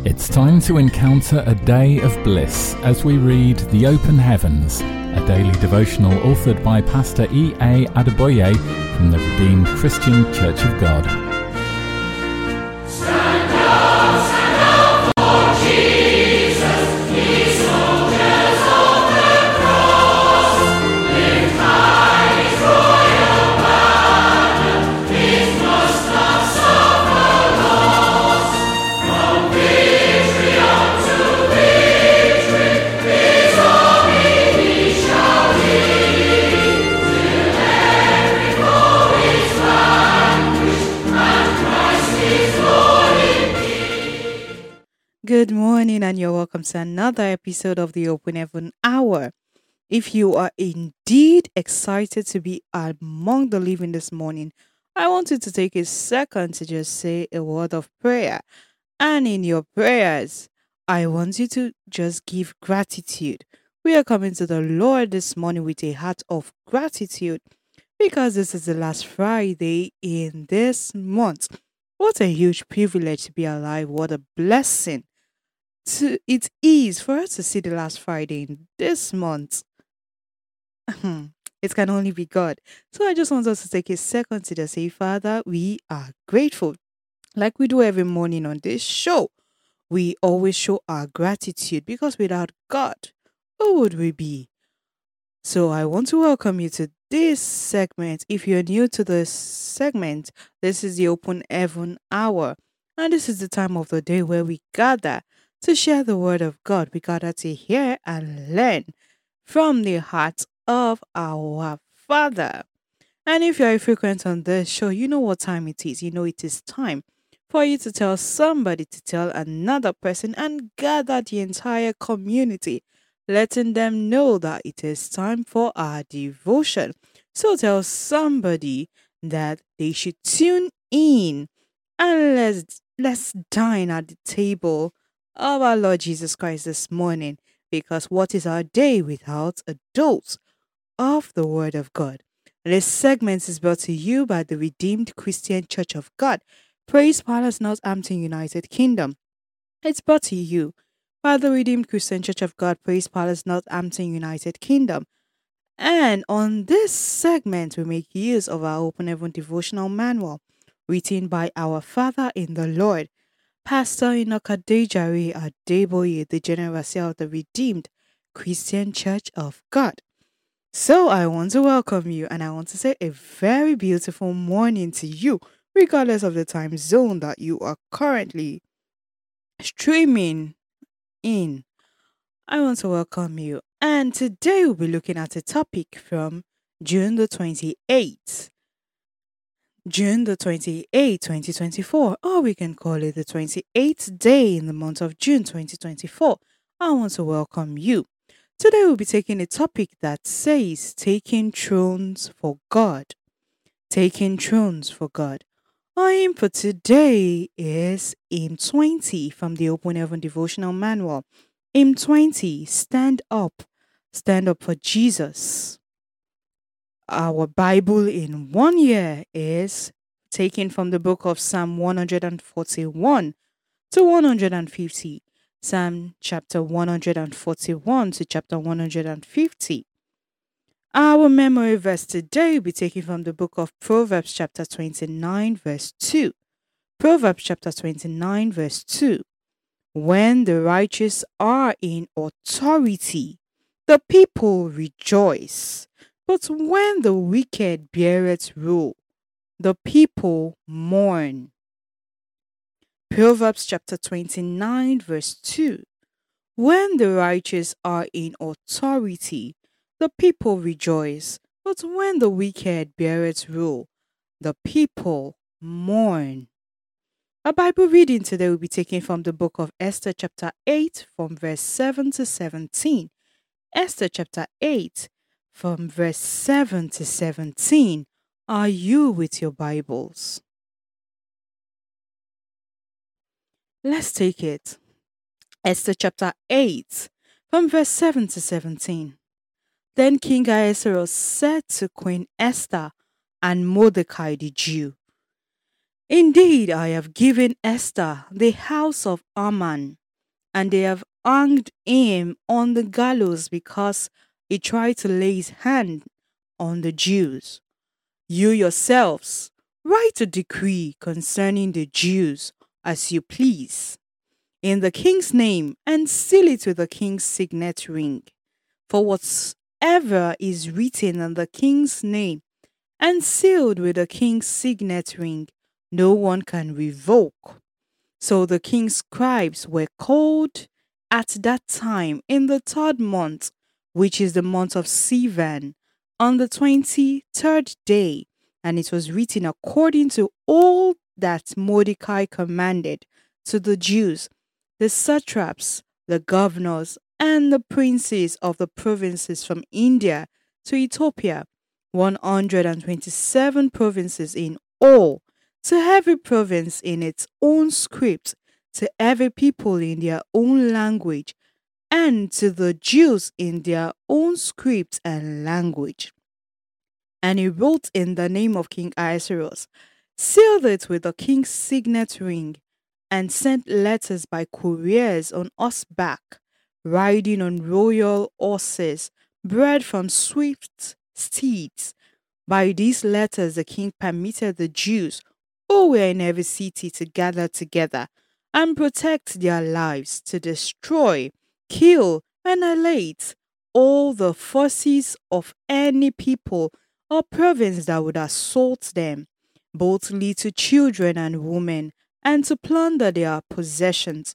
It's time to encounter a day of bliss as we read The Open Heavens, a daily devotional authored by Pastor E.A. Adeboye from the Redeemed Christian Church of God. Good morning, and you're welcome to another episode of the Open Heaven Hour. If you are indeed excited to be among the living this morning, I want you to take a second to just say a word of prayer. And in your prayers, I want you to just give gratitude. We are coming to the Lord this morning with a heart of gratitude because this is the last Friday in this month. What a huge privilege to be alive. What a blessing it is for us to see the last Friday in this month. It can only be God. So I just want us to take a second to just say, Father, we are grateful. Like we do every morning on this show, we always show our gratitude because without God, who would we be? So I want to welcome you to this segment. If you're new to this segment, this is the Open Heaven Hour. And this is the time of the day where we gather to share the word of God. We gather to hear and learn from the heart of our Father. And if you're a frequent on this show, you know what time it is. You know it is time for you to tell somebody to tell another person and gather the entire community, letting them know that it is time for our devotion. So tell somebody that they should tune in and let's dine at the table of our Lord Jesus Christ this morning, because what is our day without a dose of the Word of God? This segment is brought to you by the Redeemed Christian Church of God, Praise Palace, Northampton, United Kingdom. It's brought to you by the Redeemed Christian Church of God, Praise Palace, Northampton, United Kingdom. And on this segment, we make use of our Open Heaven devotional manual, written by our Father in the Lord, Pastor Inokadejari Adeboye, the General Overseer of the Redeemed Christian Church of God. So I want to welcome you, and I want to say a very beautiful morning to you, regardless of the time zone that you are currently streaming in. I want to welcome you. And today we'll be looking at a topic from June the 28th. June the 28th, 2024, or we can call it the 28th day in the month of June 2024. I want to welcome you. Today we'll be taking a topic that says taking thrones for God. Taking thrones for God. Our aim for today is Aim 20 from the Open Heaven Devotional Manual. Aim 20, stand up. Stand up for Jesus. Our Bible in 1 year is taken from the book of Psalm 141 to 150. Psalm chapter 141 to chapter 150. Our memory verse today will be taken from the book of Proverbs chapter 29 verse 2. Proverbs chapter 29 verse 2. When the righteous are in authority, the people rejoice. But when the wicked beareth rule, the people mourn. Proverbs chapter 29 verse 2. When the righteous are in authority, the people rejoice. But when the wicked beareth rule, the people mourn. Our Bible reading today will be taken from the book of Esther chapter 8 from verse 7 to 17. Esther chapter 8 from verse 7 to 17. Are you with your Bibles? Let's take it. Esther chapter 8 from verse 7 to 17. Then King Ahasuerus said to Queen Esther and Mordecai the Jew, Indeed, I have given Esther the house of Aman, and they have hanged him on the gallows because he tried to lay his hand on the Jews. You yourselves write a decree concerning the Jews as you please, in the king's name, and seal it with the king's signet ring. For whatsoever is written in the king's name and sealed with the king's signet ring, no one can revoke. So the king's scribes were called at that time in the third month, which is the month of Sivan, on the 23rd day, and it was written according to all that Mordecai commanded to the Jews, the satraps, the governors, and the princes of the provinces from India to Ethiopia, 127 provinces in all, to every province in its own script, to every people in their own language, and to the Jews in their own script and language. And he wrote in the name of King Ahasuerus, sealed it with the king's signet ring, and sent letters by couriers on horseback, riding on royal horses, bred from swift steeds. By these letters, the king permitted the Jews who were in every city to gather together and protect their lives, to destroy, kill, annihilate all the forces of any people or province that would assault them, both little children and women, and to plunder their possessions.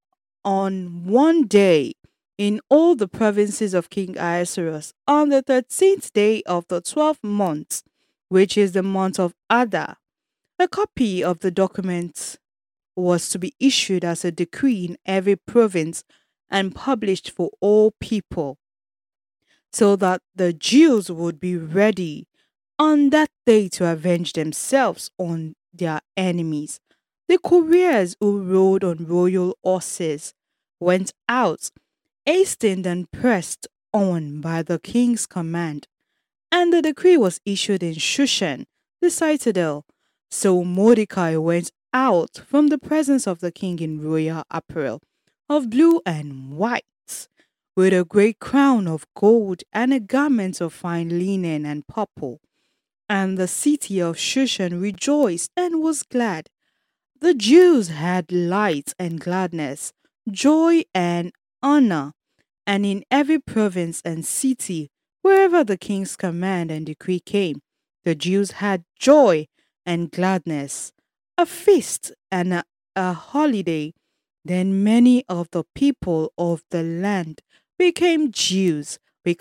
On one day, in all the provinces of King Ahasuerus, on the 13th day of the 12th month, which is the month of Adar, a copy of the document was to be issued as a decree in every province and published for all people, so that the Jews would be ready on that day to avenge themselves on their enemies. The couriers who rode on royal horses went out, hastened and pressed on by the king's command, and the decree was issued in Shushan, the citadel. So Mordecai went out from the presence of the king in royal apparel of blue and white, with a great crown of gold and a garment of fine linen and purple. And the city of Shushan rejoiced and was glad. The Jews had light and gladness, joy and honor, and in every province and city, wherever the king's command and decree came, the Jews had joy and gladness, a feast and a holiday. Then many of the people of the land became Jews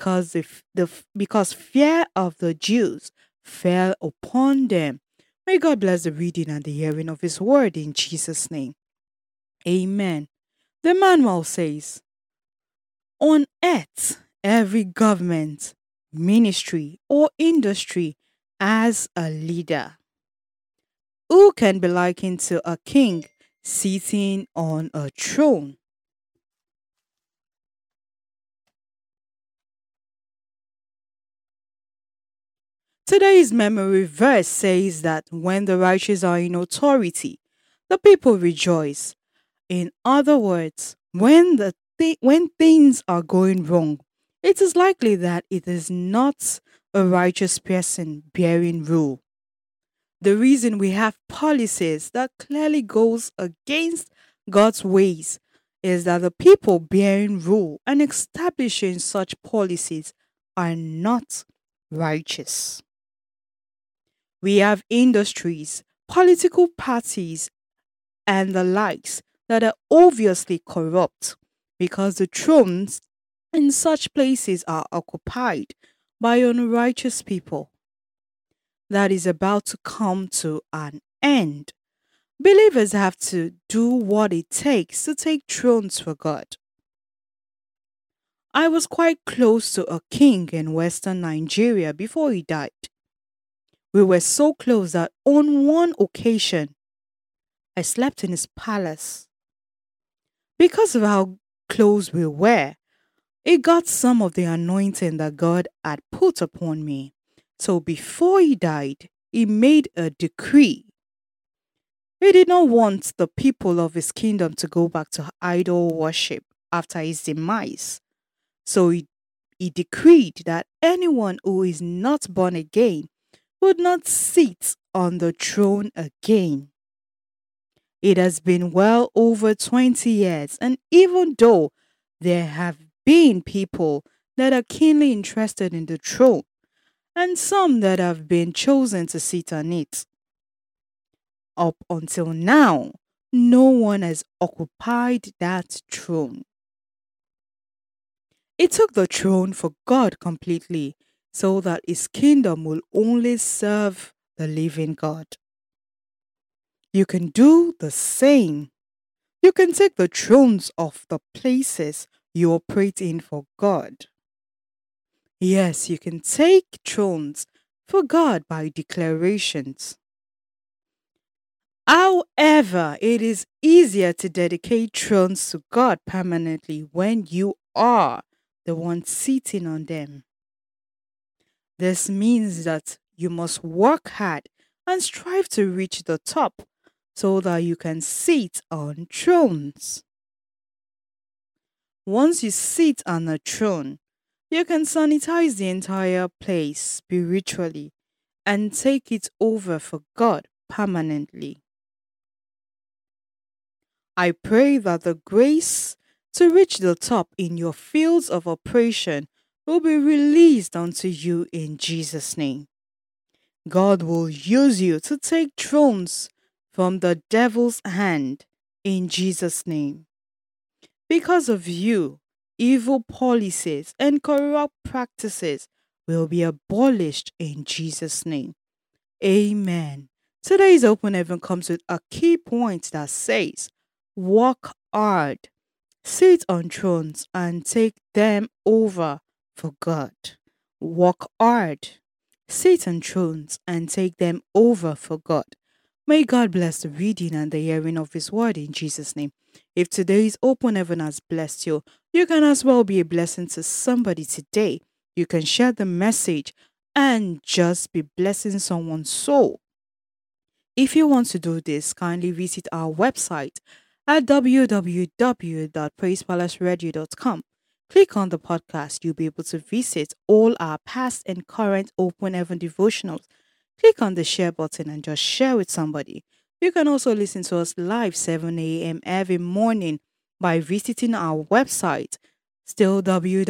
because fear of the Jews fell upon them. May God bless the reading and the hearing of His word in Jesus' name. Amen. The manual says, on earth, every government, ministry, or industry has a leader who can be likened to a king sitting on a throne. Today's memory verse says that when the righteous are in authority, the people rejoice. In other words, when things are going wrong, it is likely that it is not a righteous person bearing rule. The reason we have policies that clearly goes against God's ways is that the people bearing rule and establishing such policies are not righteous. We have industries, political parties, and the likes that are obviously corrupt because the thrones in such places are occupied by unrighteous people. That is about to come to an end. Believers have to do what it takes to take thrones for God. I was quite close to a king in Western Nigeria before he died. We were so close that on one occasion, I slept in his palace. Because of how close we were, it got some of the anointing that God had put upon me. So before he died, he made a decree He did not want the people of his kingdom to go back to idol worship after his demise. So he decreed that anyone who is not born again would not sit on the throne again. It has been well over 20 years, and even though there have been people that are keenly interested in the throne, and some that have been chosen to sit on it, up until now, no one has occupied that throne. It took the throne for God completely so that his kingdom will only serve the living God. You can do the same. You can take the thrones of the places you operate in for God. Yes, you can take thrones for God by declarations. However, it is easier to dedicate thrones to God permanently when you are the one sitting on them. This means that you must work hard and strive to reach the top so that you can sit on thrones. Once you sit on a throne, you can sanitize the entire place spiritually and take it over for God permanently. I pray that the grace to reach the top in your fields of operation will be released unto you in Jesus' name. God will use you to take thrones from the devil's hand in Jesus' name. Because of you, evil policies and corrupt practices will be abolished in Jesus' name. Amen. Today's Open Heaven comes with a key point that says, work hard, sit on thrones, and take them over for God. Work hard, sit on thrones, and take them over for God. May God bless the reading and the hearing of His word in Jesus' name. If today's Open Heaven has blessed you, you can as well be a blessing to somebody today. You can share the message and just be blessing someone's soul. If you want to do this, kindly visit our website at www.praisepalaceradio.com. Click on the podcast. You'll be able to visit all our past and current Open Heaven devotionals. Click on the share button and just share with somebody. You can also listen to us live 7 a.m. every morning by visiting our website, still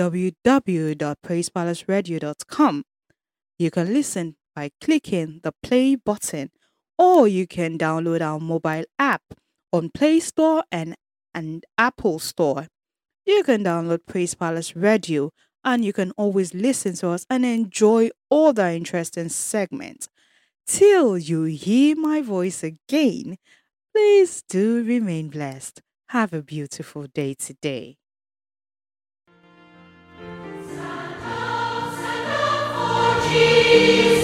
www.praisepalaceradio.com. You can listen by clicking the play button, or you can download our mobile app on Play Store and Apple Store. You can download Praise Palace Radio, and you can always listen to us and enjoy all the interesting segments. Till you hear my voice again, please do remain blessed. Have a beautiful day today. Stand up for Jesus.